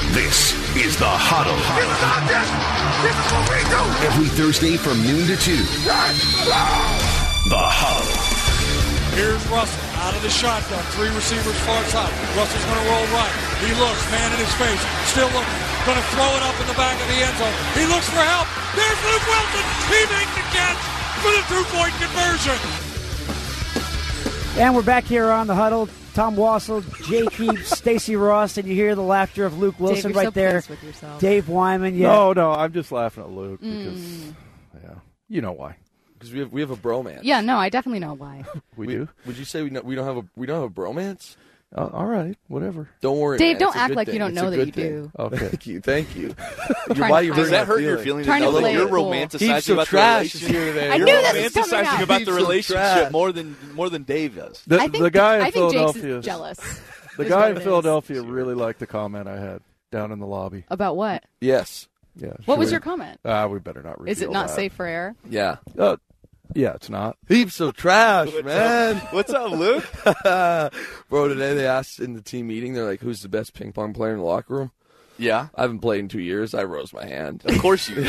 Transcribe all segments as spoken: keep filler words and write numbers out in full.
This is The Huddle. It's not this. This is what we do. Every Thursday from noon to two. The Huddle. Here's Russell out of the shotgun. Three receivers far side. Russell's going to roll right. He looks, man in his face. Still looking. Going to throw it up in the back of the end zone. He looks for help. There's Luke Wilson. He makes the catch for the two-point conversion. And we're back here on The Huddle. Tom Wassel, Jay Keeps, Stacey Ross, and you hear the laughter of Luke Wilson Dave, you're right so there. pleased with yourself. Dave Wyman, yeah. No, no, I'm just laughing at Luke because, Mm. yeah, you know why. Because we have we have a bromance. Yeah, no, I definitely know why. We, We- do. Would you say we no, we don't have a we don't have a bromance? Uh, all right, whatever. Don't worry, Dave, man. don't It's a act good like you thing. don't It's know a that good you thing. do. Okay. Thank you, thank you. Trying Your to body hide hurts it. Does that hurt my your feelings. feelings? Trying to Now that play you're it cool. romanticizing Heaps of about trash the is here today. I You're knew this was coming romanticizing out. about Heaps the of relationship trash. more than more than Dave does. The, I think, the guy in I think Jake's Philadelphia, is jealous. the is guy what in it is. Philadelphia really liked the comment I had down in the lobby. About what? Yes. Yeah. What was sure. your comment? Ah, we better not. Is it reveal not that. safe for air? Yeah. Uh, yeah, it's not. Heaps of trash, man. What's up, Luke? Bro, today they asked in the team meeting, they're like, who's the best ping pong player in the locker room? Yeah, I haven't played in two years. I rose my hand. of course you.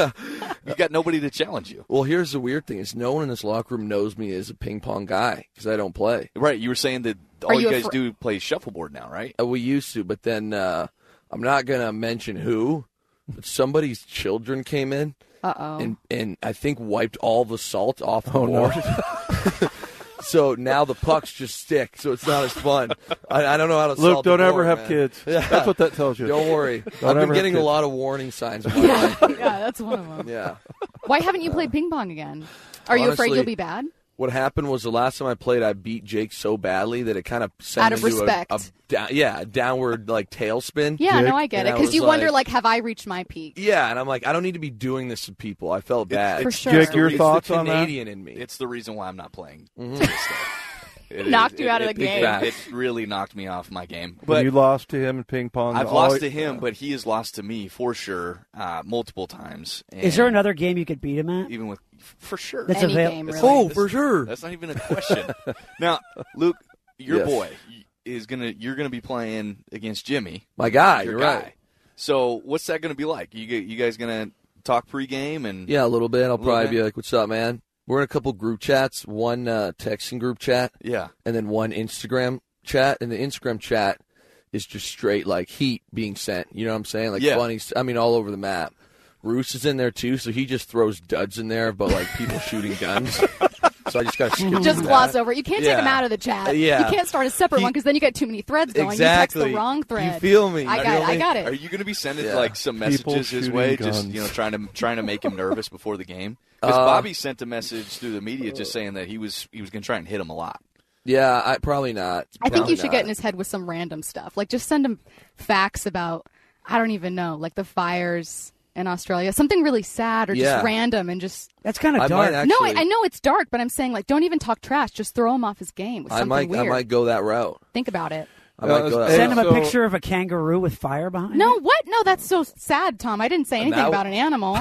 You got nobody to challenge you. Well, here's the weird thing: is no one in this locker room knows me as a ping pong guy because I don't play. Right, you were saying that all Are you, you guys afra- do play shuffleboard now, right? Uh, we used to, but then uh, I'm not gonna mention who. But somebody's children came in Uh-oh. and and I think wiped all the salt off the Oh, no. board. So now the pucks just stick, so it's not as fun. I, I don't know how to Luke, salt don't the ever board, have man. kids. Yeah. That's what that tells you. Don't worry. Don't I've ever been have getting a kids. lot of warning signs in my life. Yeah, that's one of them. Yeah. Why haven't you played ping pong again? Are you afraid Honestly, you'll be bad? What happened was the last time I played, I beat Jake so badly that it kind of sent Out of into respect. a, a down, yeah, a downward like tailspin. Yeah, Jake? no, I get And it. I Because was you wonder, like- like, have I reached my peak? Yeah, and I'm like, I don't need to be doing this to people. I felt bad. For sure. Jake, your It's thoughts the on that? Canadian in me. It's the reason why I'm not playing. Mhm. to this day. It Knocked is- you it- out of it- the it- game. It, really knocked me off my game. But But you lost to him in ping pong. I've All- lost to him, but he has lost to me for sure, uh, multiple times. Is there And another game you could beat him at? even with for sure? That's Any avail- game, really. oh, This- for sure. That's not even a question. Now, Luke, your Yes. boy is gonna you're gonna be playing against Jimmy, My guy, your you're guy. right. So, what's that gonna be like? You g- you guys gonna talk pregame and Yeah, a little bit. I'll Little probably bit. be like, "What's up, man?" We're in a couple group chats. One uh, texting group chat, yeah. and then one Instagram chat. And the Instagram chat is just straight like heat being sent. You know what I'm saying? Like Yeah. funny. I mean, all over the map. Roos is in there too, so he just throws duds in there, but like people shooting guns. So I just got to skip Just through gloss that. over it. You can't Yeah. take them out of the chat. Yeah. You can't start a separate He- one because then you get too many threads going. Exactly. You text the wrong thread. You feel me? I You got feel it. I me? got Are it. you going to be sending Yeah. like some People messages his shooting way, just guns. you know, trying to trying to make him nervous before the game? Because Uh, Bobby sent a message through the media just saying that he was he was going to try and hit him a lot. Yeah, I probably not. I think Probably you should get in not. his head with some random stuff. Like, just send him facts about, I don't even know, like the fires in Australia. Something really sad or Yeah. just random and just. That's kind I of might dark. actually, No, I, I know it's dark, but I'm saying, like, don't even talk trash. Just throw him off his game with I something might. weird. I might go that route. Think about it. I might Uh, go that Hey, Send him route. a so- picture of a kangaroo with fire behind No, it. what? No, that's so sad, Tom. I didn't say And anything that- about an animal.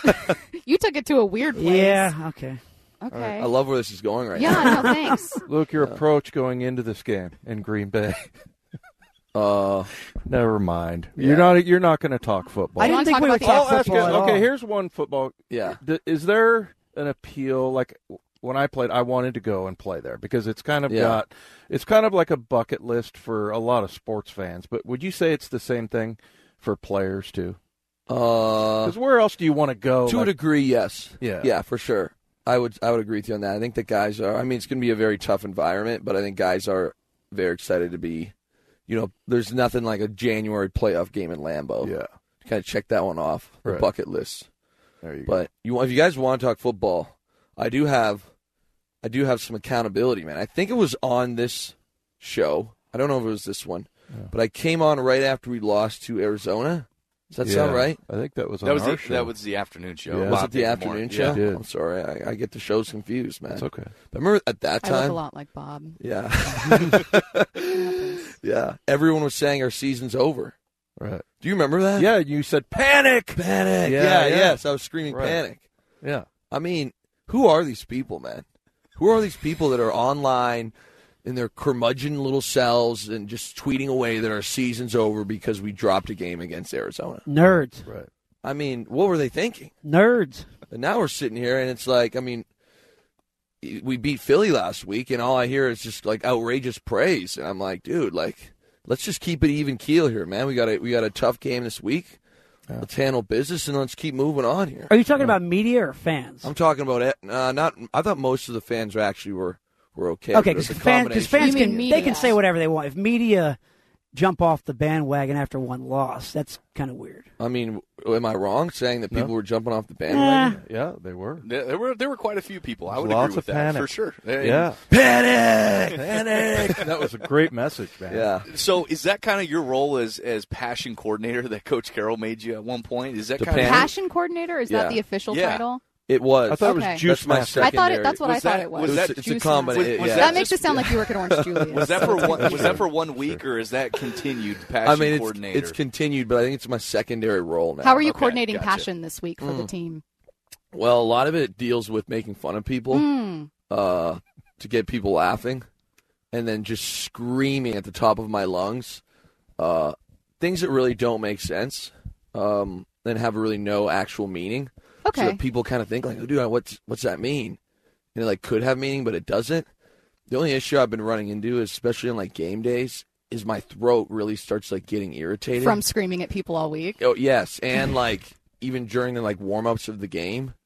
You took it to a weird place. Yeah, okay. Okay. I love where this is going right Yeah, no, thanks. Luke, your approach going into this game in Green Bay. now. Uh, Never mind. Yeah. You're not. You're not going to talk football. I didn't wanna think talk we about would the talk I'll ask you. football at Okay, all. here's one football. yeah. D- Is there an appeal? Like when I played, I wanted to go and play there because it's kind of Yeah. got. It's kind of like a bucket list for a lot of sports fans. But would you say it's the same thing for players too? Uh, Because where else do you want to go? to a like- degree, yes. Yeah. Yeah, for sure. I would. I would agree with you on that. I think that guys are. I mean, it's going to be a very tough environment, but I think guys are very excited to be. You know, there's nothing like a January playoff game in Lambeau. Yeah. Kind of check that one off the Right. bucket list. There you go. But you, if you guys want to talk football, I do have, I do have some accountability, man. I think it was on this show. I don't know if it was this one, Yeah. but I came on right after we lost to Arizona. Does that Yeah. sound right? I think that was on That was our the show. that was the afternoon show. Yeah. Was Bob it the Dave afternoon Moore. show? Yeah. did. I'm sorry, I, I get the shows confused, man. That's okay. But remember at that I look time? a lot like Bob. Yeah, yeah. Everyone was saying our season's over. Right. Do you remember that? Yeah. You said panic. panic. Yeah, Yeah, yeah. yes. I was screaming Right. panic. Yeah. I mean, who are these people, man? Who are these people that are online in their curmudgeon little selves and just tweeting away that our season's over because we dropped a game against Arizona. Nerds. Right. I mean, what were they thinking? Nerds. And now we're sitting here, and it's like, I mean, we beat Philly last week, and all I hear is just like outrageous praise. And I'm like, dude, like, let's just keep it even keel here, man. We got a we got a tough game this week. Yeah. Let's handle business and let's keep moving on here. Are you talking yeah. about media or fans? I'm talking about it. Uh, not. I thought most of the fans actually were were okay. Okay, because fans, fans can media. they can say whatever they want. If media jump off the bandwagon after one loss, that's kind of weird. I mean, am I wrong saying that people no. were jumping off the bandwagon? Eh. Yeah, they were. There, there were there were quite a few people. I would Lots agree with of that panic. for sure. Yeah, panic, panic. That was a great message, man. Yeah. So is that kind of your role as as passion coordinator that Coach Carroll made you at one point? Is that The kind pan- of Passion coordinator? Is Yeah. that the official Yeah. title? It was. I thought Okay. it was juice That's my master. I thought it. secondary. That's what Was I thought that- it was. was It's, that- it's a Juice combination. Was- was yeah. that That makes just- it sound like you work at Orange Julius. Was that for one? Was that for one Sure. week, or is that continued passion I mean, it's, coordinator? it's continued, but I think it's my secondary role now. How are you Okay, coordinating gotcha. passion this week for the team? Well, a lot of it deals with making fun of people Mm. uh, to get people laughing, and then just screaming at the top of my lungs uh, things that really don't make sense um, and have really no actual meaning. Okay. So that people kind of think like, oh, dude, what's what's that mean? And it like could have meaning, but it doesn't. The only issue I've been running into, especially on like game days, is my throat really starts like getting irritated From screaming at people all week. Oh yes, and like even during the like warm ups of the game,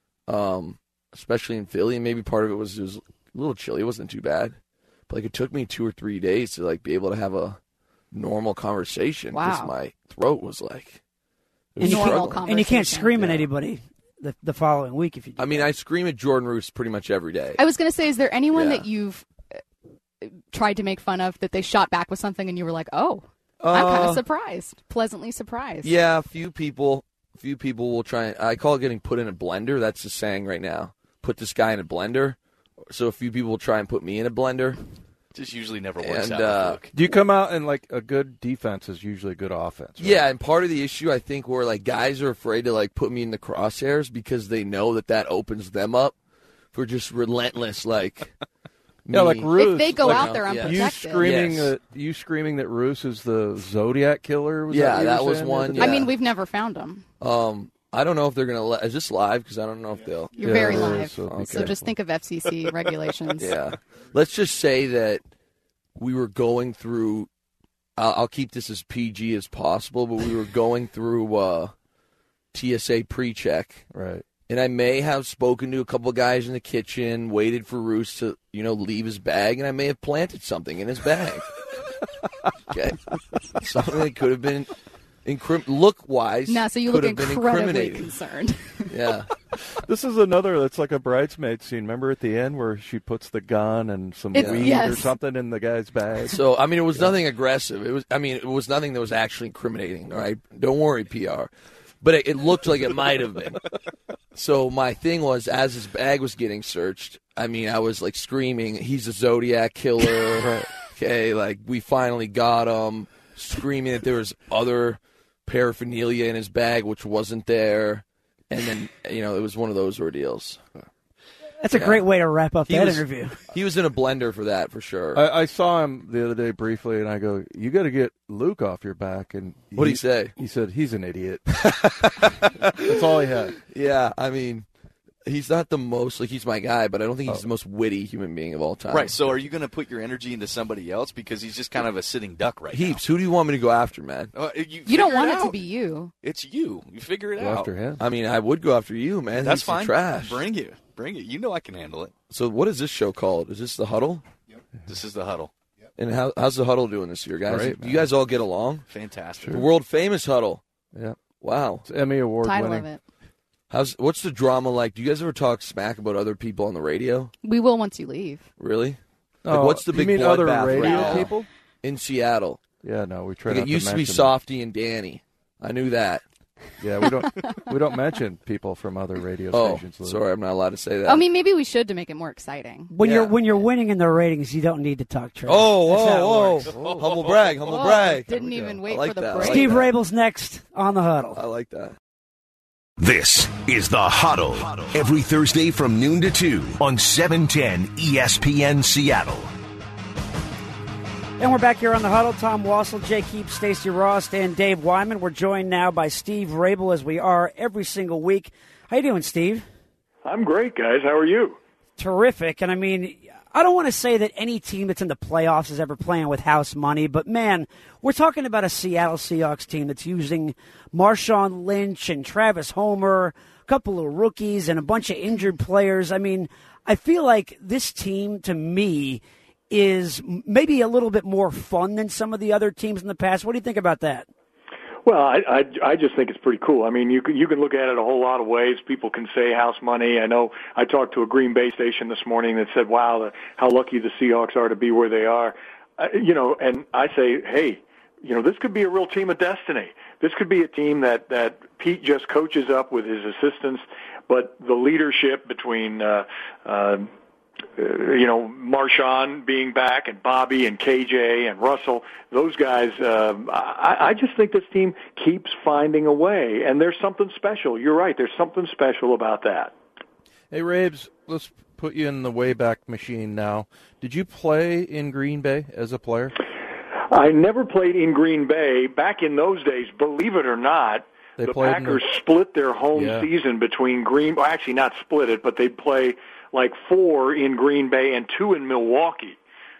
um, especially in Philly, and maybe part of it was it was a little chilly. It wasn't too bad, but like it took me two or three days to like be able to have a normal conversation because Wow. my throat was like. it was And you, Normal struggling. and you can't conversation. scream at Yeah. anybody the, the following week if you do. I mean, I scream at Jordan Roos pretty much every day. I was going to say, is there anyone Yeah. that you've uh, tried to make fun of that they shot back with something and you were like, oh, I'm kind Uh, of surprised, pleasantly surprised. Yeah, a few people, a few people will try. I call it getting put in a blender. That's the saying right now. Put this guy in a blender. So a few people will try and put me in a blender. just usually never works And, out. uh, Luke. Do you come out and like a good defense is usually a good offense? Right? Yeah, and part of the issue I think where like guys are afraid to like put me in the crosshairs because they know that that opens them up for just relentless like. Yeah, like me. Roos. If they go Like, out there yeah. You unprotected. screaming Yes. that you screaming that Roos is the Zodiac killer? Was Yeah, that, what you that were was saying the one, other day? yeah. I mean, we've never found them. Um, I don't know if they're gonna. Let, is this live? Because I don't know if they'll. You're Yeah, very it is, live. so be So just careful. think of F C C regulations. Yeah. Let's just say that we were going through. I'll, I'll keep this as P G as possible, but we were going through uh, T S A pre-check. Right. And I may have spoken to a couple of guys in the kitchen, waited for Roos to, you know, leave his bag, and I may have planted something in his bag. Okay, something that could have been, incrim- look-wise, Now, so you could look have been incredibly incriminating. concerned. Yeah, This is another that's like a bridesmaid scene. Remember at the end where she puts the gun and some It's- weed yes. or something in the guy's bag? so I mean, it was nothing aggressive. It was, I mean, it was nothing that was actually incriminating. All right, don't worry, P R. But it, it looked like it might have been. So my thing was, as his bag was getting searched, I mean, I was like screaming, "He's a Zodiac killer!" Okay, like we finally got him. Screaming that there was other paraphernalia in his bag which wasn't there, and then you know it was one of those ordeals. That's a Yeah. great way to wrap up He that was- interview. He was in a blender for that for sure. I, I saw him the other day briefly, and I go, "You got to get Luke off your back." And What'd he say? He said, "He's an idiot." That's all he had. Yeah, I mean, he's not the most like he's my guy, but I don't think he's Oh. the most witty human being of all time. Right. So are you going to put your energy into somebody else because he's just kind of a sitting duck right Heaps. Who do you want me to go after, man? now? Uh, you You don't figure want it to out. be you. It's you. You figure it Go out. after him. I mean, I would go after you, man. That's He's some fine. Trash. Bring it. Bring it. You know I can handle it. So, what is this show called? Is this the Huddle? This is the huddle. And how, how's the Huddle doing this year, guys? Great, do you guys all get along? Fantastic. The world famous Huddle. Yeah, Wow. it's Emmy award Title winning. of it. How's what's the drama like? Do you guys ever talk smack about other people on the radio? We will once you leave. Really? Oh, Like, what's the you big mean other bloodbath right radio now? people? In Seattle? Yeah, no, we try. Like not it used to, be mention Softy and Danny. I knew that. them. Yeah, we don't we don't mention people from other radio Oh, stations. Lou. sorry, I'm not allowed to say that. I mean, maybe we should to make it more exciting. When Yeah. you're when you're winning in the ratings, you don't need to talk trash. Oh, That's how it oh, works. oh. Humble brag, humble Whoa, brag. Didn't even wait I like for the that. I break. like Steve that. Rabel's next on the Huddle. I like that. This is The Huddle. Every Thursday from noon to two on seven ten E S P N Seattle. And we're back here on the Huddle. Tom Wassel, Jay Keep, Stacey Ross, and Dave Wyman. We're joined now by Steve Rabel, as we are every single week. How you doing, Steve? I'm great, guys. How are you? Terrific. And, I mean, I don't want to say that any team that's in the playoffs is ever playing with house money, but, man, we're talking about a Seattle Seahawks team that's using Marshawn Lynch and Travis Homer, a couple of rookies, and a bunch of injured players. I mean, I feel like this team, to me, is maybe a little bit more fun than some of the other teams in the past. What do you think about that? Well, I, I, I just think it's pretty cool. I mean, you can, you can look at it a whole lot of ways. People can say house money. I know I talked to a Green Bay station this morning that said, wow, the, how lucky the Seahawks are to be where they are. Uh, you know, and I say, hey, you know, this could be a real team of destiny. This could be a team that, that Pete just coaches up with his assistants, but the leadership between, uh, uh, Uh, you know, Marshawn being back and Bobby and K J and Russell, those guys, uh, I, I just think this team keeps finding a way, and there's something special. You're right. There's something special about that. Hey, Rabes, let's put you in the Wayback Machine now. Did you play in Green Bay as a player? I never played in Green Bay. Back in those days, believe it or not, they the Packers the... split their home yeah. season between Green well, actually not split it, but they'd play like four in Green Bay and two in Milwaukee.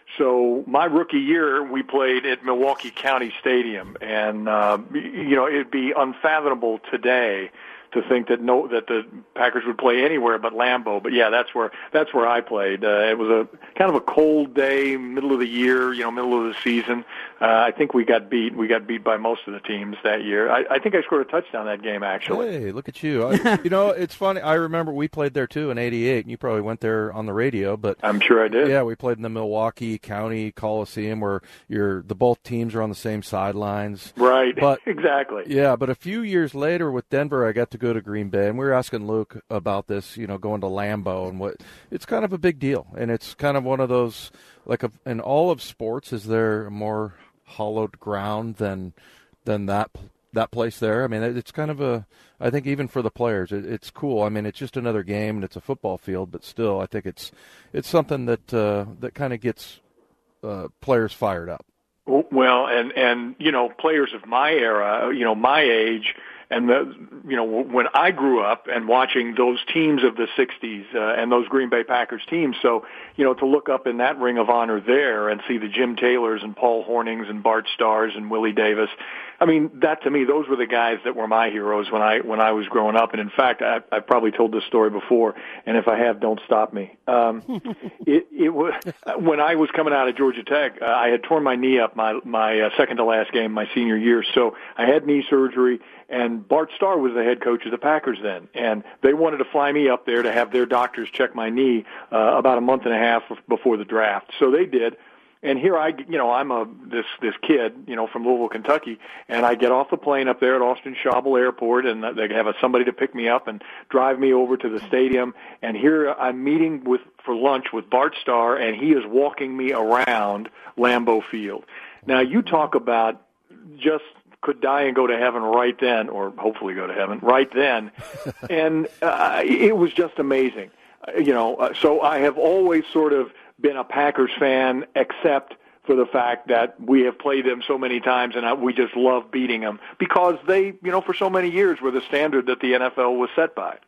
So my rookie year, we played at Milwaukee County Stadium, and uh, you know it'd be unfathomable today to think that no that the Packers would play anywhere but Lambeau. But yeah, that's where that's where I played. Uh, it was a kind of a cold day, middle of the year, you know, middle of the season. Uh, I think we got beat. We got beat by most of the teams that year. I, I think I scored a touchdown that game, actually. Hey, look at you! I, you know, it's funny. I remember we played there too in eighty-eight, and you probably went there on the radio. But I'm sure I did. Yeah, we played in the Milwaukee County Coliseum, where you're the both teams are on the same sidelines. Right. But exactly. Yeah, but a few years later with Denver, I got to go to Green Bay, and we were asking Luke about this. You know, going to Lambeau and what it's kind of a big deal, and it's kind of one of those like a, in all of sports. Is there more hollowed ground than than that that place there? I mean, it's kind of a. I think even for the players, it, it's cool. I mean, it's just another game and it's a football field, but still, I think it's it's something that uh, that kind of gets uh, players fired up. Well, and and you know, players of my era, you know, my age. And, the, you know, when I grew up and watching those teams of the sixties uh, and those Green Bay Packers teams, so, you know, to look up in that ring of honor there and see the Jim Taylors and Paul Hornings and Bart Starrs and Willie Davis, I mean, that to me, those were the guys that were my heroes when I when I was growing up. And, in fact, I, I've probably told this story before, and if I have, don't stop me. Um, it, it was when I was coming out of Georgia Tech, uh, I had torn my knee up my, my uh, second-to-last game my senior year, so I had knee surgery. And Bart Starr was the head coach of the Packers then, and they wanted to fly me up there to have their doctors check my knee uh, about a month and a half before the draft. So they did, and here I, you know, I'm a this this kid, you know, from Louisville, Kentucky, and I get off the plane up there at Austin Schauble Airport, and they have a, somebody to pick me up and drive me over to the stadium. And here I'm meeting with for lunch with Bart Starr, and he is walking me around Lambeau Field. Now you talk about just. Could die and go to heaven right then, or hopefully go to heaven right then. And uh, it was just amazing. Uh, you know, uh, so I have always sort of been a Packers fan, except for the fact that we have played them so many times, and I, we just love beating them because they, you know, for so many years were the standard that the N F L was set by.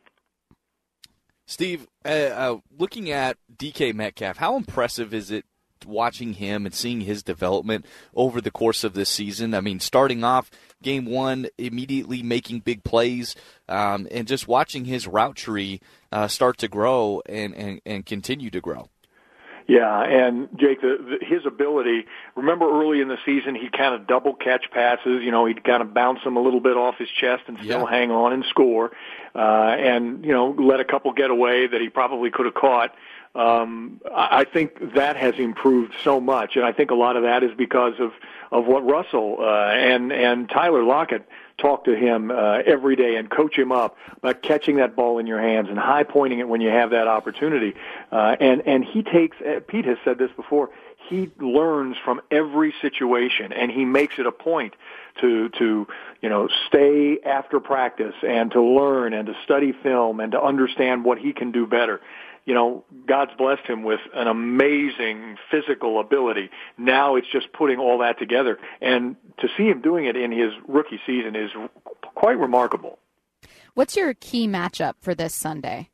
Steve, uh, uh, looking at D K Metcalf, how impressive is it watching him and seeing his development over the course of this season? I mean, starting off game one, immediately making big plays, um, and just watching his route tree uh, start to grow and, and, and continue to grow. Yeah, and Jake, the, the, his ability, remember early in the season, he'd kind of double catch passes, you know, he'd kind of bounce them a little bit off his chest and still yeah. hang on and score, uh, and, you know, let a couple get away that he probably could have caught. Um, I think that has improved so much, and I think a lot of that is because of, of what Russell uh, and and Tyler Lockett talk to him uh, every day and coach him up about catching that ball in your hands and high pointing it when you have that opportunity. Uh, and and he takes. Pete has said this before. He learns from every situation, and he makes it a point to to you know stay after practice and to learn and to study film and to understand what he can do better. you know, God's blessed him with an amazing physical ability. Now it's just putting all that together. And to see him doing it in his rookie season is quite remarkable. What's your key matchup for this Sunday?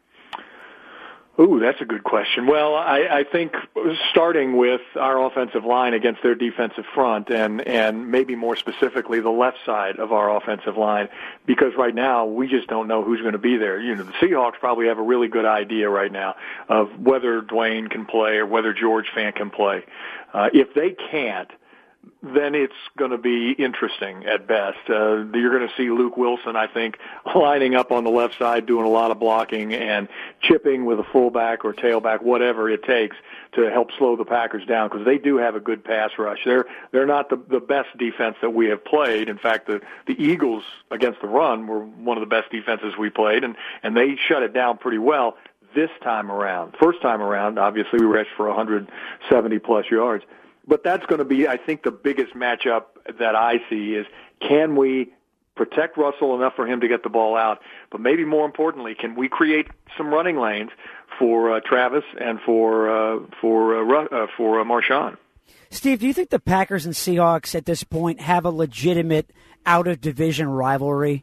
Ooh, that's a good question. Well, I, I think starting with our offensive line against their defensive front and, and maybe more specifically the left side of our offensive line, because right now we just don't know who's going to be there. You know, the Seahawks probably have a really good idea right now of whether Dwayne can play or whether George Fant can play. Uh, if they can't, then it's going to be interesting at best. Uh, you're going to see Luke Wilson, I think, lining up on the left side, doing a lot of blocking and chipping with a fullback or tailback, whatever it takes to help slow the Packers down, because they do have a good pass rush. They're they're not the, the best defense that we have played. In fact, the, the Eagles against the run were one of the best defenses we played, and, and they shut it down pretty well this time around. First time around, obviously, we rushed for one hundred seventy plus yards. But that's going to be, I think, the biggest matchup that I see is, can we protect Russell enough for him to get the ball out? But maybe more importantly, can we create some running lanes for uh, Travis and for uh, for uh, uh, for uh, Marshawn? Steve, do you think the Packers and Seahawks at this point have a legitimate out-of-division rivalry?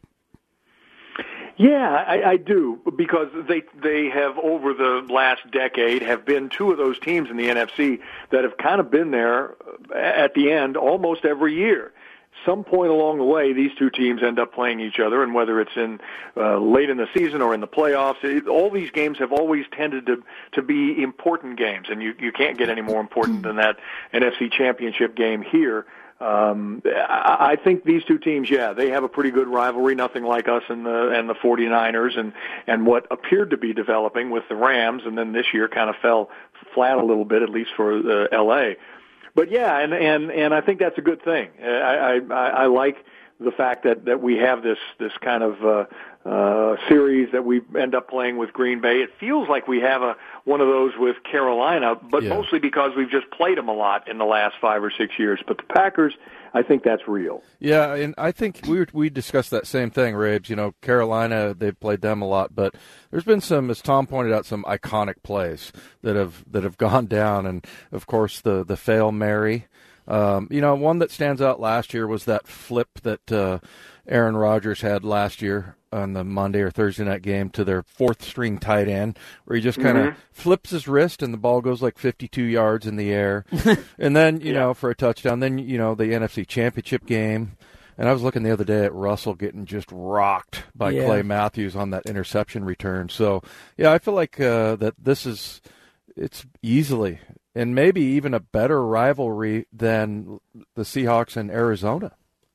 Yeah, I, I do, because they they have over the last decade have been two of those teams in the N F C that have kind of been there at the end almost every year. Some point along the way, these two teams end up playing each other, and whether it's in uh, late in the season or in the playoffs, it, all these games have always tended to to be important games, and you you can't get any more important than that N F C Championship game here. Um, I think these two teams, yeah, they have a pretty good rivalry, nothing like us and the, and the 49ers and, and what appeared to be developing with the Rams, and then this year kind of fell flat a little bit, at least for uh, L A. But yeah, and, and, and I think that's a good thing. I, I, I like the fact that, that we have this, this kind of, uh, uh, series that we end up playing with Green Bay. It feels like we have a, one of those with Carolina, but yeah. mostly because we've just played them a lot in the last five or six years. But the Packers, I think that's real. Yeah, and I think we were, we discussed that same thing, Rabes. You know, Carolina, they've played them a lot, but there's been some, as Tom pointed out, some iconic plays that have that have gone down, and of course the the Fail Mary. Um, you know, one that stands out last year was that flip that uh, Aaron Rodgers had last year on the Monday or Thursday night game to their fourth string tight end, where he just kind of mm-hmm. flips his wrist and the ball goes like fifty-two yards in the air. And then, you yeah. know, for a touchdown. Then, you know, the N F C Championship game. And I was looking the other day at Russell getting just rocked by yeah. Clay Matthews on that interception return. So, yeah, I feel like uh, that this is, it's easily and maybe even a better rivalry than the Seahawks and Arizona.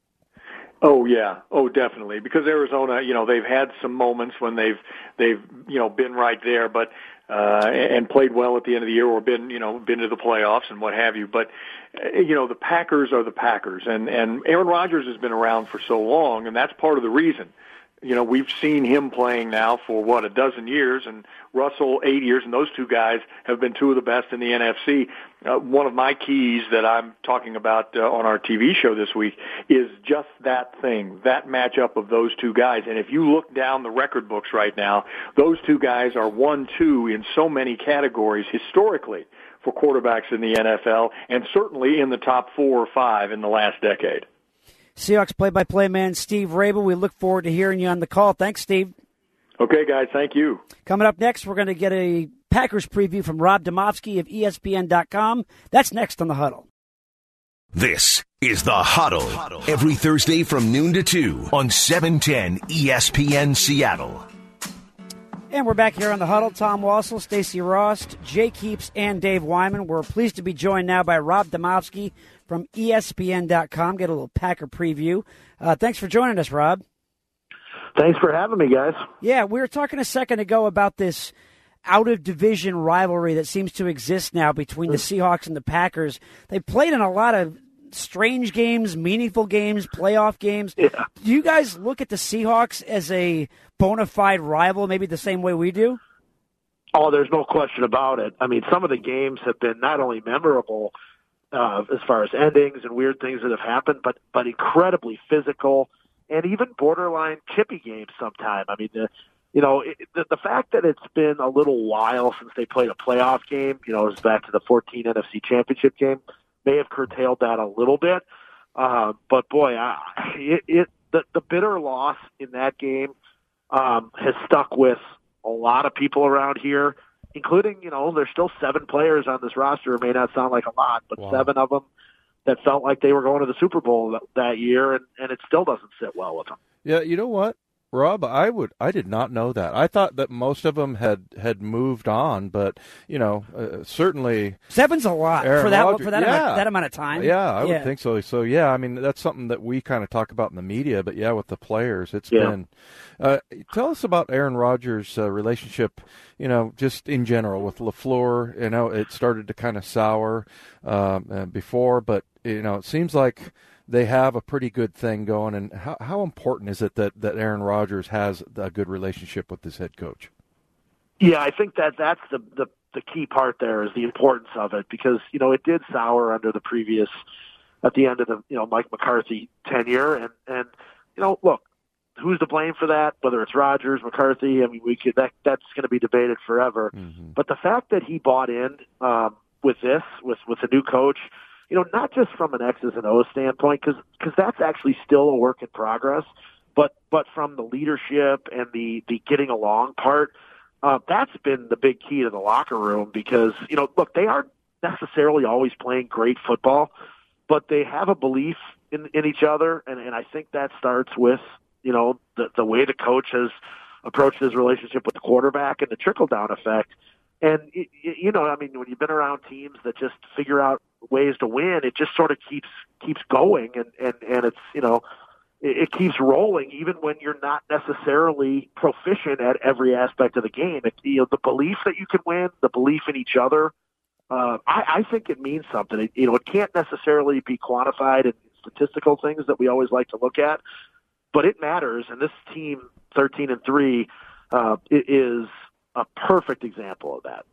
Oh yeah, oh definitely. Because Arizona, you know, they've had some moments when they've they've you know been right there, but uh, and played well at the end of the year, or been you know been to the playoffs and what have you. But you know, the Packers are the Packers, and and Aaron Rodgers has been around for so long, and that's part of the reason. You know, we've seen him playing now for, what, a dozen years, and Russell eight years, and those two guys have been two of the best in the N F C. Uh, one of my keys that I'm talking about uh, on our T V show this week is just that thing, that matchup of those two guys. And if you look down the record books right now, those two guys are one, two in so many categories historically for quarterbacks in the N F L, and certainly in the top four or five in the last decade. Seahawks play-by-play man Steve Rabel. We look forward to hearing you on the call. Thanks, Steve. Okay, guys. Thank you. Coming up next, we're going to get a Packers preview from Rob Demovsky of E S P N dot com. That's next on The Huddle. This is The Huddle. Every Thursday from noon to two on seven ten E S P N Seattle. And we're back here on The Huddle. Tom Wassel, Stacey Rost, Jake Heaps, and Dave Wyman. We're pleased to be joined now by Rob Demovsky from E S P N dot com. Get a little Packer preview. Uh, thanks for joining us, Rob. Thanks for having me, guys. Yeah, we were talking a second ago about this out-of-division rivalry that seems to exist now between the Seahawks and the Packers. They played in a lot of strange games, meaningful games, playoff games. Yeah. Do you guys look at the Seahawks as a bona fide rival, maybe the same way we do? Oh, there's no question about it. I mean, some of the games have been not only memorable uh, as far as endings and weird things that have happened, but but incredibly physical and even borderline chippy games sometime. I mean, the you know, it, the, the fact that it's been a little while since they played a playoff game, you know, it was back to the fourteen N F C Championship game, may have curtailed that a little bit. Uh, but boy, I, it, it the, the bitter loss in that game um, has stuck with a lot of people around here, including, you know, there's still seven players on this roster. It may not sound like a lot, but wow. seven of them that felt like they were going to the Super Bowl that, that year, and, and it still doesn't sit well with them. Yeah, you know what, Rob, I would I did not know that. I thought that most of them had, had moved on, but you know, uh, certainly seven's a lot Aaron for that Rodgers, for that, yeah. amount, that amount of time. Yeah, I yeah. would think so. So yeah, I mean that's something that we kind of talk about in the media, but yeah, with the players, it's yeah. been. Uh, tell us about Aaron Rodgers' uh, relationship. You know, just in general with LaFleur. You know, it started to kind of sour um, uh, before, but you know, it seems like they have a pretty good thing going. And how, how important is it that, that Aaron Rodgers has a good relationship with his head coach? Yeah, I think that that's the, the, the key part there is the importance of it because, you know, it did sour under the previous, at the end of the, you know, Mike McCarthy tenure. And, and you know, look, who's to blame for that? Whether it's Rodgers, McCarthy, I mean, we could, that, that's going to be debated forever. Mm-hmm. But the fact that he bought in um, with this, with, with a new coach, you know, not just from an X's and O's standpoint, because because that's actually still a work in progress, but but from the leadership and the, the getting along part, uh, that's been the big key to the locker room because, you know, look, they aren't necessarily always playing great football, but they have a belief in, in each other, and, and I think that starts with, you know, the, the way the coach has approached his relationship with the quarterback and the trickle-down effect. And, you know, I mean, when you've been around teams that just figure out ways to win, it just sort of keeps keeps going, and, and, and it's, you know, it, it keeps rolling even when you're not necessarily proficient at every aspect of the game. It, you know, the belief that you can win, the belief in each other, uh, I, I think it means something. It, you know, it can't necessarily be quantified in statistical things that we always like to look at, but it matters, and this team, thirteen and three, uh, is a perfect example of that.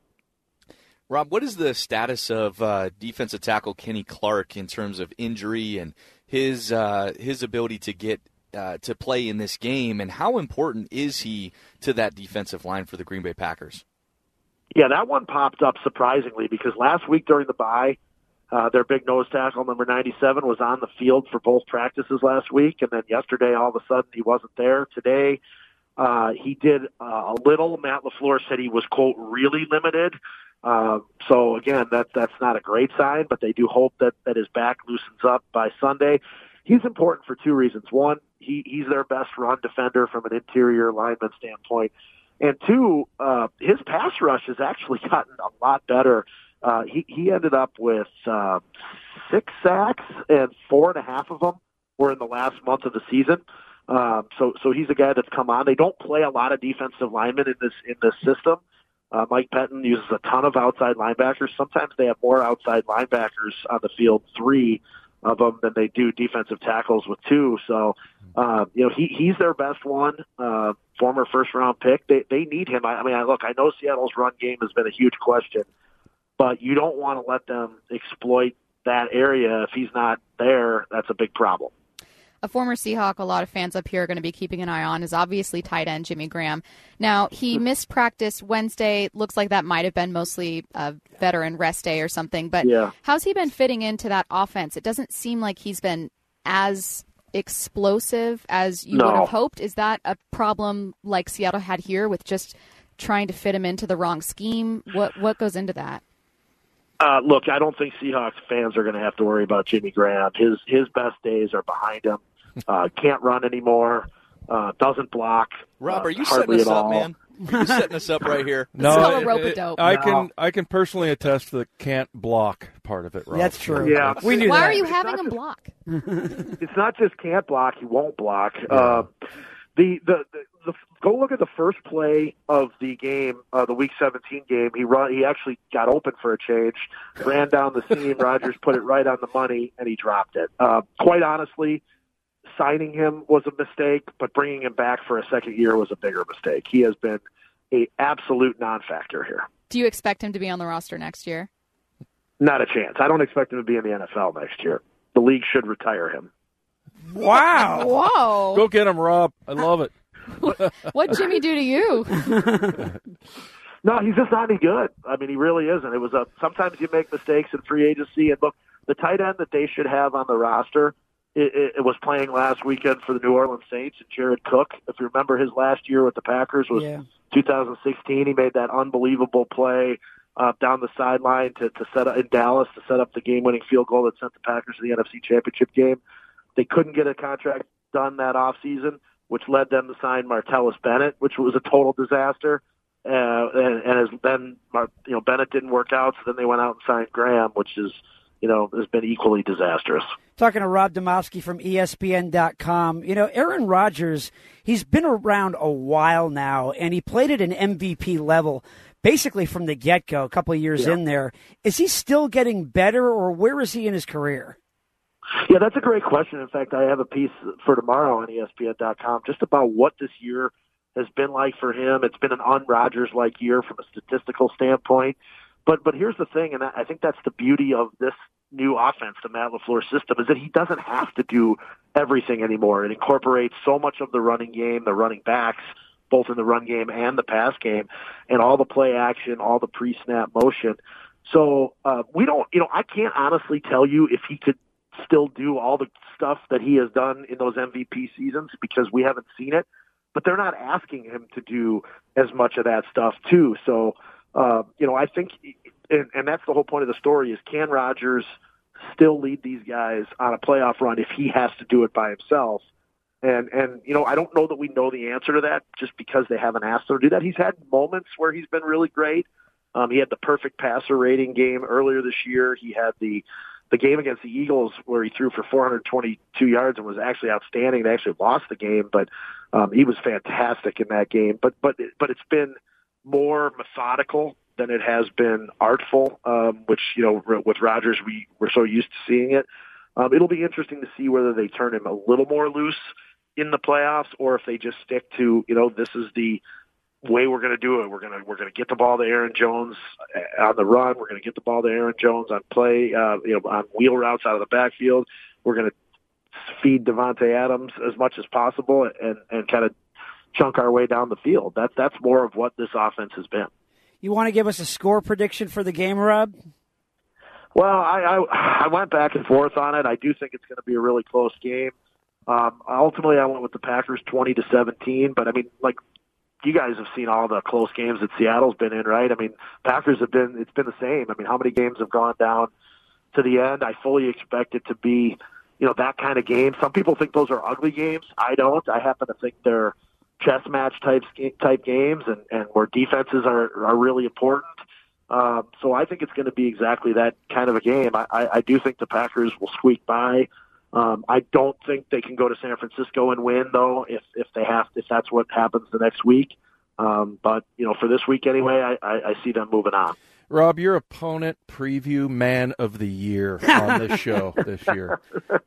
Rob, what is the status of uh, defensive tackle Kenny Clark in terms of injury and his uh, his ability to get uh, to play in this game, and how important is he to that defensive line for the Green Bay Packers? Yeah, that one popped up surprisingly because last week during the bye, uh, their big nose tackle, number ninety-seven, was on the field for both practices last week, and then yesterday all of a sudden he wasn't there. Today, Uh, he did uh, a little. Matt LaFleur said he was, quote, really limited. Uh, so, again, that that's not a great sign, but they do hope that, that his back loosens up by Sunday. He's important for two reasons. One, he, he's their best run defender from an interior lineman standpoint. And two, uh, his pass rush has actually gotten a lot better. Uh, he, he ended up with uh, six sacks, and four and a half of them were in the last month of the season. Um, so, so he's a guy that's come on. They don't play a lot of defensive linemen in this in this system. Uh, Mike Pettin uses a ton of outside linebackers. Sometimes they have more outside linebackers on the field, three of them, than they do defensive tackles with two. So, uh, you know, he he's their best one. Uh, former first round pick. They they need him. I, I mean, I, look, I know Seattle's run game has been a huge question, but you don't want to let them exploit that area. If he's not there, that's a big problem. A former Seahawk a lot of fans up here are going to be keeping an eye on is obviously tight end Jimmy Graham. Now, he missed practice Wednesday. Looks like that might have been mostly a veteran rest day or something. But yeah. How's he been fitting into that offense? It doesn't seem like he's been as explosive as you no. would have hoped. Is that a problem like Seattle had here with just trying to fit him into the wrong scheme? What what goes into that? Uh, look, I don't think Seahawks fans are going to have to worry about Jimmy Graham. His his best days are behind him. Uh, can't run anymore. Uh, doesn't block. Rob, uh, are you setting us up, man? Are you setting us up right here? No, it's called a rope-a-dope. I No. can I can personally attest to the can't block part of it, Rob. That's true. Yeah. We knew Why that. are you It's having not him just- block? It's not just can't block; he won't block. Uh, the, the the the go look at the first play of the game, uh, the Week seventeen game. He run. He actually got open for a change, ran down the seam. Rodgers put it right on the money, and he dropped it. Uh, quite honestly, signing him was a mistake, but bringing him back for a second year was a bigger mistake. He has been a absolute non-factor here. Do you expect him to be on the roster next year? Not a chance. I don't expect him to be in the N F L next year. The league should retire him. Wow. Whoa. Go get him, Rob. I love it. What'd Jimmy do to you? No, he's just not any good. I mean, he really isn't. It was a sometimes you make mistakes in free agency, and look, the tight end that they should have on the roster, it, it, it was playing last weekend for the New Orleans Saints, and Jared Cook. If you remember, his last year with the Packers was yeah. two thousand sixteen. He made that unbelievable play uh, down the sideline to, to set up in Dallas to set up the game-winning field goal that sent the Packers to the N F C Championship game. They couldn't get a contract done that offseason, which led them to sign Martellus Bennett, which was a total disaster. Uh, and, and as then, you know, Bennett didn't work out, so then they went out and signed Graham, which is, you know, has been equally disastrous. Talking to Rob Demovsky from E S P N dot com. You know, Aaron Rodgers, he's been around a while now, and he played at an M V P level basically from the get-go, a couple of years yeah. in there. Is he still getting better, or where is he in his career? Yeah, that's a great question. In fact, I have a piece for tomorrow on E S P N dot com just about what this year has been like for him. It's been an un-Rodgers-like year from a statistical standpoint. But but here's the thing, and I think that's the beauty of this new offense, the Matt LaFleur system, is that he doesn't have to do everything anymore. It incorporates so much of the running game, the running backs, both in the run game and the pass game, and all the play action, all the pre-snap motion. So uh, we don't, you know, I can't honestly tell you if he could still do all the stuff that he has done in those M V P seasons because we haven't seen it. But they're not asking him to do as much of that stuff, too. So, uh, you know, I think, and, and that's the whole point of the story, is can Rodgers still lead these guys on a playoff run if he has to do it by himself? And, and you know, I don't know that we know the answer to that just because they haven't asked him to do that. He's had moments where he's been really great. Um, he had the perfect passer rating game earlier this year. He had the the game against the Eagles where he threw for four hundred twenty-two yards and was actually outstanding. They actually lost the game, but um, he was fantastic in that game. But but but it's been more methodical than it has been artful, um, which, you know, with Rodgers, we, we're so used to seeing it. Um, it'll be interesting to see whether they turn him a little more loose in the playoffs or if they just stick to, you know, this is the way we're going to do it. We're going to we're going to get the ball to Aaron Jones on the run. We're going to get the ball to Aaron Jones on play, uh, you know, on wheel routes out of the backfield. We're going to feed Devontae Adams as much as possible and, and kind of chunk our way down the field. That that's more of what this offense has been. You want to give us a score prediction for the game, Rob? Well, I, I I went back and forth on it. I do think it's going to be a really close game. Um, ultimately, I went with the Packers twenty to seventeen. But I mean, like, you guys have seen all the close games that Seattle's been in, right? I mean, Packers have been, it's been the same. I mean, how many games have gone down to the end? I fully expect it to be, you know, that kind of game. Some people think those are ugly games. I don't. I happen to think they're chess match type type games, and, and where defenses are, are really important. Um, so I think it's going to be exactly that kind of a game. I, I, I do think the Packers will squeak by. Um, I don't think they can go to San Francisco and win, though, if if they have, if that's what happens the next week. Um, but you know, for this week anyway, I, I, I see them moving on. Rob, your opponent preview man of the year on this show this year.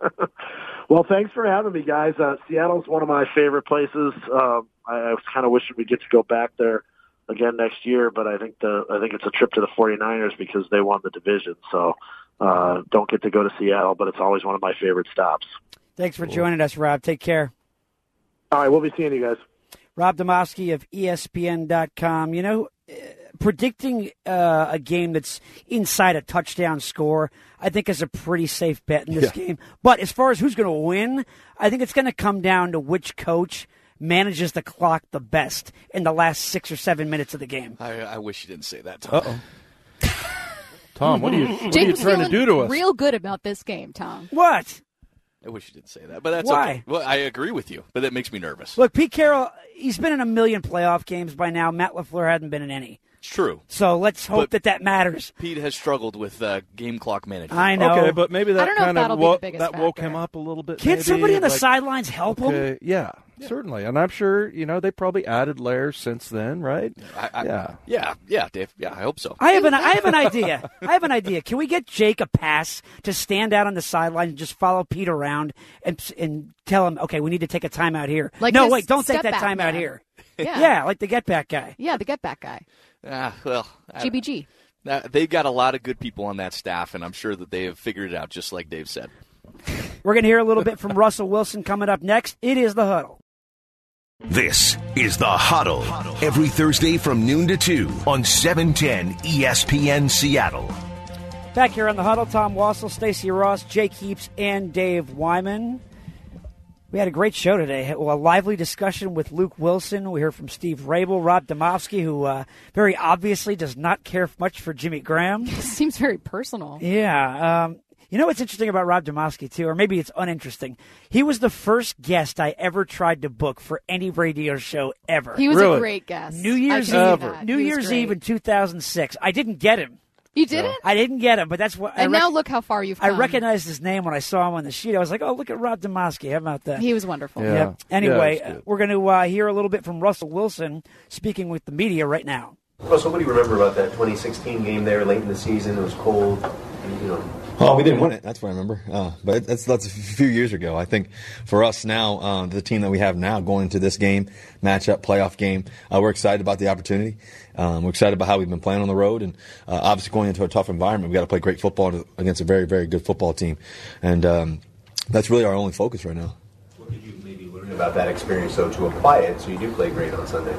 Well, thanks for having me, guys. Uh, Seattle's one of my favorite places. Um, I, I was kind of wishing we'd get to go back there again next year, but I think the I think it's a trip to the 49ers because they won the division. So uh, don't get to go to Seattle, but it's always one of my favorite stops. Thanks for joining us, Rob. Take care. All right, we'll be seeing you guys. Rob Demovsky of E S P N dot com. You know, uh, predicting uh, a game that's inside a touchdown score, I think is a pretty safe bet in this yeah. game. But as far as who's going to win, I think it's going to come down to which coach manages the clock the best in the last six or seven minutes of the game. I, I wish you didn't say that, Tom. Uh-oh. Tom, what are you, what Jake are you was trying to do to us? Real good about this game, Tom. What? I wish you didn't say that, but that's Why? okay. Well, I agree with you, but that makes me nervous. Look, Pete Carroll, he's been in a million playoff games by now. Matt LaFleur hadn't been in any. It's true. So let's hope but that that matters. Pete has struggled with uh, game clock management. I know. Okay, but maybe that kind of wo- that factor. woke him up a little bit. Can maybe, somebody on the like, sidelines help okay, him? Yeah, yeah, certainly. And I'm sure, you know, they probably added layers since then, right? I, I, yeah. Yeah, yeah, Dave. Yeah, I hope so. I have an I have an idea. I have an idea. Can we get Jake a pass to stand out on the sideline and just follow Pete around and and tell him, okay, we need to take a timeout here. Like no, this wait, don't take step that back timeout man. here. Yeah. yeah, like the get back guy. Yeah, the get back guy. Ah, well, I, G B G. Uh, they've got a lot of good people on that staff, and I'm sure that they have figured it out, just like Dave said. We're going to hear a little bit from Russell Wilson coming up next. It is The Huddle. This is The Huddle. Every Thursday from noon to two on seven ten E S P N Seattle. Back here on The Huddle, Tom Wassel, Stacey Ross, Jake Heaps, and Dave Wyman. We had a great show today. Well, a lively discussion with Luke Wilson. We heard from Steve Rabel, Rob Domofsky, who uh, very obviously does not care much for Jimmy Graham. Seems very personal. Yeah. Um, you know what's interesting about Rob Domofsky, too, or maybe it's uninteresting? He was the first guest I ever tried to book for any radio show ever. He was Really? a great guest. New Year's Eve. New Year's Eve in two thousand six. I didn't get him. You didn't? I didn't get him, but that's what. And I rec- now look how far you've come. I recognized his name when I saw him on the sheet. I was like, "Oh, look at Rob Domofsky. How about that?" He was wonderful. Yeah. Yep. Anyway, Yeah, uh, we're going to uh, hear a little bit from Russell Wilson speaking with the media right now. Russell, what do you remember about that twenty sixteen game there late in the season? It was cold. And, you know. Oh, we didn't win it. That's what I remember. Uh, but that's that's a few years ago. I think for us now, uh, the team that we have now going into this game, matchup, playoff game, uh, we're excited about the opportunity. Um, we're excited about how we've been playing on the road, and uh, obviously going into a tough environment, we got to play great football against a very, very good football team, and um, that's really our only focus right now. What did you maybe learn about that experience, though, to apply it so you do play great on Sunday?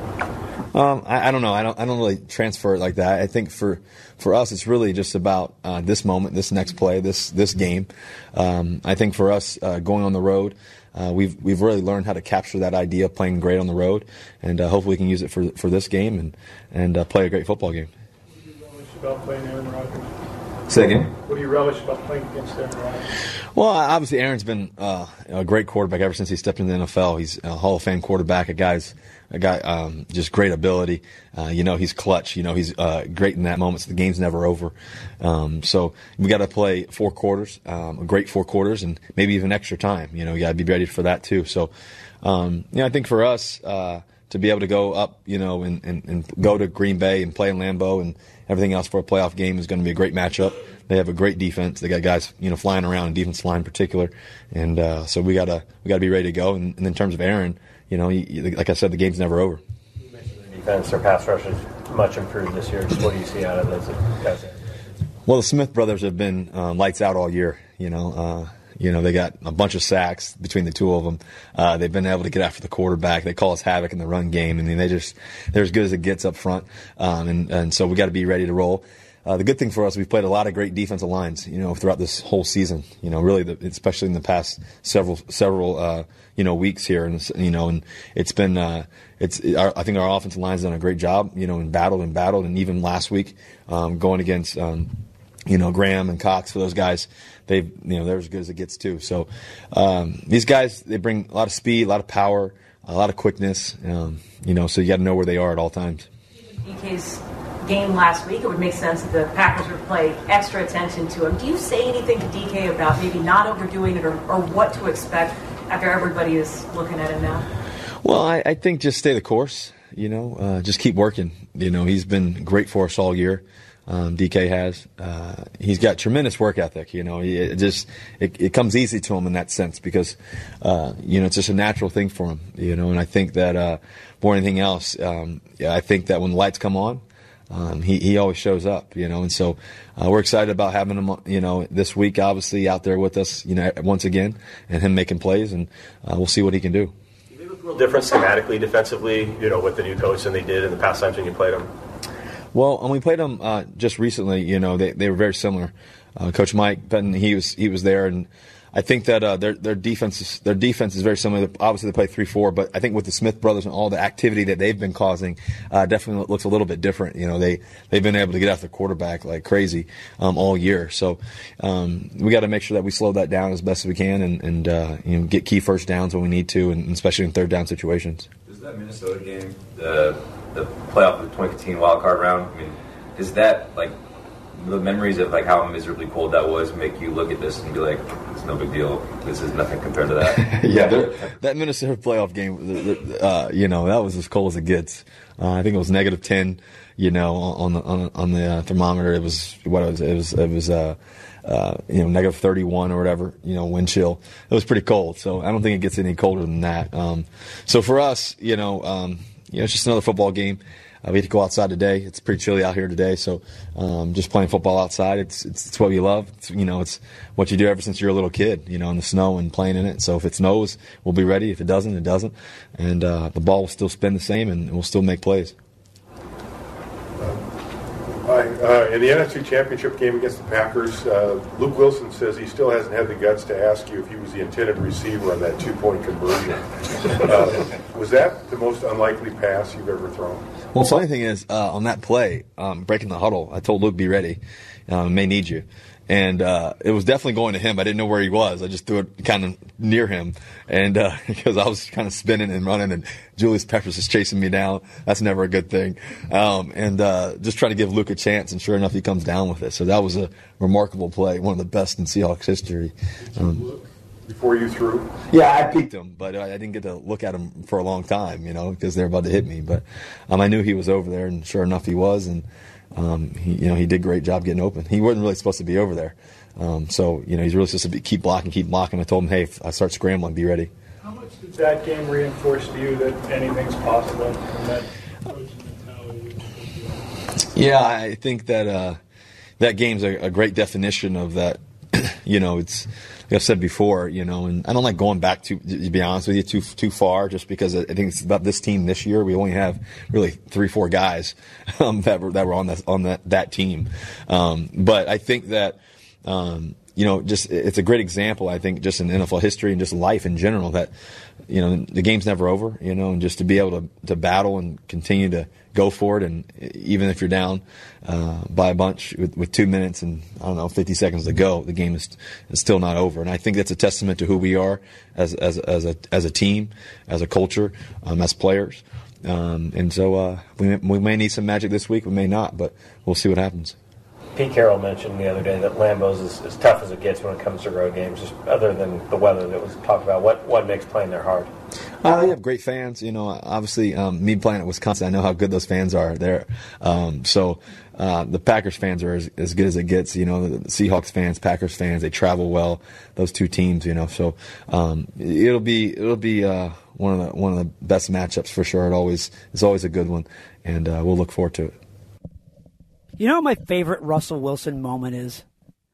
Um, I, I don't know. I don't. I don't really transfer it like that. I think for for us, it's really just about uh, this moment, this next play, this this game. Um, I think for us, uh, going on the road, uh, we've we've really learned how to capture that idea of playing great on the road, and uh, hopefully we can use it for for this game and and uh, play a great football game. What do you relish about playing Aaron Rodgers? Say again. What do you relish about playing against Aaron Rodgers? Well, obviously Aaron's been uh, a great quarterback ever since he stepped into the N F L. He's a Hall of Fame quarterback, a guy's a guy um, just great ability. Uh, you know, he's clutch. You know, he's uh, great in that moment. So the game's never over. Um, so we got to play four quarters, um, great four quarters, and maybe even extra time. You know, you got to be ready for that too. So, um, you know, I think for us uh, to be able to go up, you know, and, and, and go to Green Bay and play in Lambeau and everything else for a playoff game is going to be a great matchup. They have a great defense. They got guys, you know, flying around in defense line in particular, and uh, so we gotta we gotta be ready to go. And, and in terms of Aaron, you know, he, like I said, the game's never over. You mentioned the defense, their pass rush is much improved this year. Just what do you see out of those guys? Well, the Smith brothers have been um, lights out all year. You know, uh, you know they got a bunch of sacks between the two of them. Uh, they've been able to get after the quarterback. They call us havoc in the run game. I mean, they just they're as good as it gets up front, um, and and so we got to be ready to roll. Uh, the good thing for us, we've played a lot of great defensive lines, you know, throughout this whole season. You know, really, the, especially in the past several several uh, you know weeks here, and you know, and it's been uh, it's our, I think our offensive line's done a great job, you know, in battle and battled, and even last week um, going against um, you know Graham and Cox for those guys, they've you know they're as good as it gets too. So um, these guys, they bring a lot of speed, a lot of power, a lot of quickness, um, you know, so you got to know where they are at all times. D K's game last week, it would make sense that the Packers would play extra attention to him. Do you say anything to D K about maybe not overdoing it or, or what to expect after everybody is looking at him now? Well, I, I think just stay the course, you know, uh, just keep working. You know, he's been great for us all year. Um, D K has. Uh, he's got tremendous work ethic. You know, he, it just it, it comes easy to him in that sense because uh, you know it's just a natural thing for him. You know, and I think that uh, more than anything else, um, yeah, I think that when the lights come on, um, he he always shows up. You know, and so uh, we're excited about having him. You know, this week obviously out there with us. You know, once again, and him making plays, and uh, we'll see what he can do. Do they look a little different schematically, defensively? You know, with the new coach than they did in the past times when you played them. Well, when we played them uh, just recently, you know, they, they were very similar. Uh, Coach Mike Benton, he was he was there, and I think that uh, their their defense is, their defense is very similar. Obviously, they play three four, but I think with the Smith brothers and all the activity that they've been causing, uh, definitely looks a little bit different. You know, they they've been able to get after the quarterback like crazy um, all year. So um, we got to make sure that we slow that down as best as we can, and and uh, you know get key first downs when we need to, and especially in third down situations. Is that Minnesota game the the playoff of the twenty fifteen wild card round? I mean, is that like the memories of like how miserably cold that was make you look at this and be like, it's no big deal. This is nothing compared to that. Yeah, that Minnesota playoff game, uh, you know, that was as cold as it gets. Uh, I think it was negative ten. You know, on the on, on the uh, thermometer, it was what it was. It was it was uh, uh, you know negative thirty-one or whatever. You know, wind chill. It was pretty cold. So I don't think it gets any colder than that. Um, so for us, you know. Um, You know, it's just another football game. Uh, we had to go outside today. It's pretty chilly out here today, so um, just playing football outside, it's, it's it's what we love. It's, you know, it's what you do ever since you're a little kid, you know, in the snow and playing in it. So if it snows, we'll be ready. If it doesn't, it doesn't. And uh, the ball will still spin the same, and we'll still make plays. Hi. Uh, in the N F C Championship game against the Packers, uh, Luke Wilson says he still hasn't had the guts to ask you if he was the intended receiver on that two-point conversion. Uh, was that the most unlikely pass you've ever thrown? Well, the funny thing is, uh, on that play, um, breaking the huddle, I told Luke, be ready. Um, may need you. And uh, it was definitely going to him. I didn't know where he was. I just threw it kind of near him. And uh, because I was kind of spinning and running, and Julius Peppers is chasing me down. That's never a good thing. Um, and uh, just trying to give Luke a chance, and sure enough, he comes down with it. So that was a remarkable play, one of the best in Seahawks history. Um, Before you threw? Yeah, I peeked him, but I didn't get to look at him for a long time, you know, because they're about to hit me. But um, I knew he was over there, and sure enough, he was. And Um, he, you know, he did a great job getting open. He wasn't really supposed to be over there. Um, so, you know, he's really supposed to be, keep blocking, keep blocking. I told him, hey, if I start scrambling, be ready. How much did that game reinforce to you that anything's possible from that coaching mentality? Yeah, I think that uh, that game's a, a great definition of that. You know, it's like I've said before, you know, and I don't like going back to, to be honest with you, too too far, just because I think it's about this team this year. We only have really three, four guys um, that were that were on that on that that team. Um, but I think that um, you know, just it's a great example. I think just in N F L history and just life in general that you know the game's never over. You know, and just to be able to to battle and continue to go for it, and even if you're down uh, by a bunch with, with two minutes and I don't know fifty seconds to go, the game is, is still not over. And I think that's a testament to who we are as as as a as a team, as a culture, um, as players. Um, and so uh, we we may need some magic this week, we may not, but we'll see what happens. Pete Carroll mentioned the other day that Lambeau's is as tough as it gets when it comes to road games, just other than the weather that was talked about. What what makes playing there hard? Uh, they have great fans. You know, obviously, um, me playing at Wisconsin, I know how good those fans are there. Um, so uh, the Packers fans are as, as good as it gets. You know, the Seahawks fans, Packers fans, they travel well. Those two teams, you know, so um, it'll be it'll be uh, one of the one of the best matchups for sure. It always it's always a good one, and uh, we'll look forward to it. You know what my favorite Russell Wilson moment is?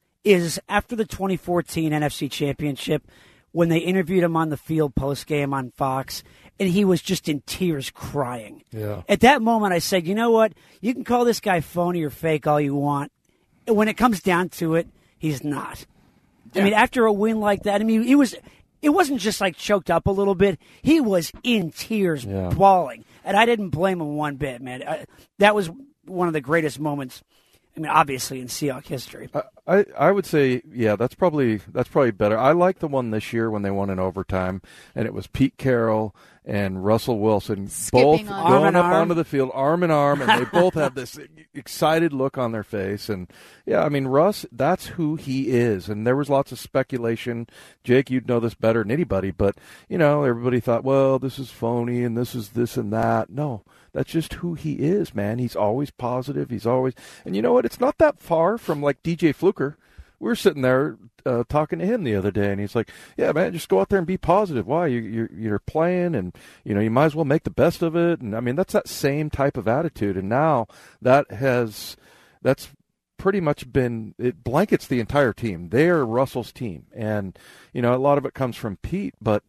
Is after the twenty fourteen N F C Championship when they interviewed him on the field postgame on Fox, and he was just in tears crying. Yeah. At that moment, I said, you know what? You can call this guy phony or fake all you want. When it comes down to it, he's not. Yeah. I mean, after a win like that, I mean, he was. It wasn't just like choked up a little bit. He was in tears, yeah. bawling. And I didn't blame him one bit, man. I, that was one of the greatest moments, I mean, obviously in Seahawks history. I, I, I would say, yeah, that's probably that's probably better. I like the one this year when they won in overtime, and it was Pete Carroll and Russell Wilson Skipping both on going up arm. onto the field, arm in arm, and they both had this excited look on their face. And, yeah, I mean, Russ, that's who he is. And there was lots of speculation. Jake, you'd know this better than anybody, but, you know, everybody thought, well, this is phony and this is this and that. No, that's just who he is, man. He's always positive. He's always – and you know what? It's not that far from, like, D J Fluker. We were sitting there uh, talking to him the other day, and he's like, yeah, man, just go out there and be positive. Why? You, you're, you're playing, and, you know, you might as well make the best of it. And, I mean, that's that same type of attitude. And now that has – that's pretty much been – it blankets the entire team. They're Russell's team. And, you know, a lot of it comes from Pete, but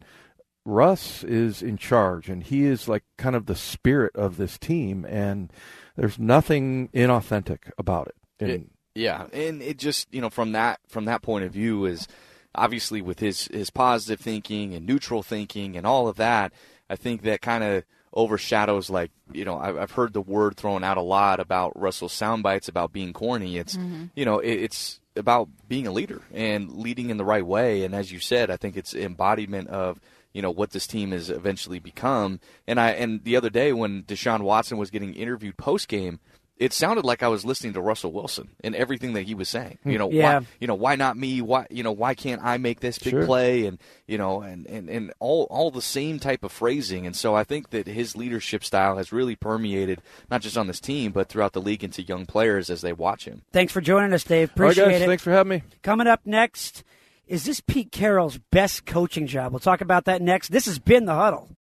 Russ is in charge, and he is, like, kind of the spirit of this team, and there's nothing inauthentic about it. And, it Yeah, and it just, you know, from that from that point of view is obviously with his, his positive thinking and neutral thinking and all of that, I think that kind of overshadows, like, you know, I've, I've heard the word thrown out a lot about Russell's sound bites about being corny. It's, mm-hmm. you know, it, it's about being a leader and leading in the right way. And as you said, I think it's embodiment of, you know, what this team has eventually become. And I and the other day when Deshaun Watson was getting interviewed post-game, it sounded like I was listening to Russell Wilson and everything that he was saying. You know, yeah. why, you know, why not me? Why, you know, why can't I make this big Sure. play? And you know, and, and, and all all the same type of phrasing. And so I think that his leadership style has really permeated not just on this team, but throughout the league into young players as they watch him. Thanks for joining us, Dave. Appreciate All right, guys, it. Thanks for having me. Coming up next, is this Pete Carroll's best coaching job? We'll talk about that next. This has been The Huddle.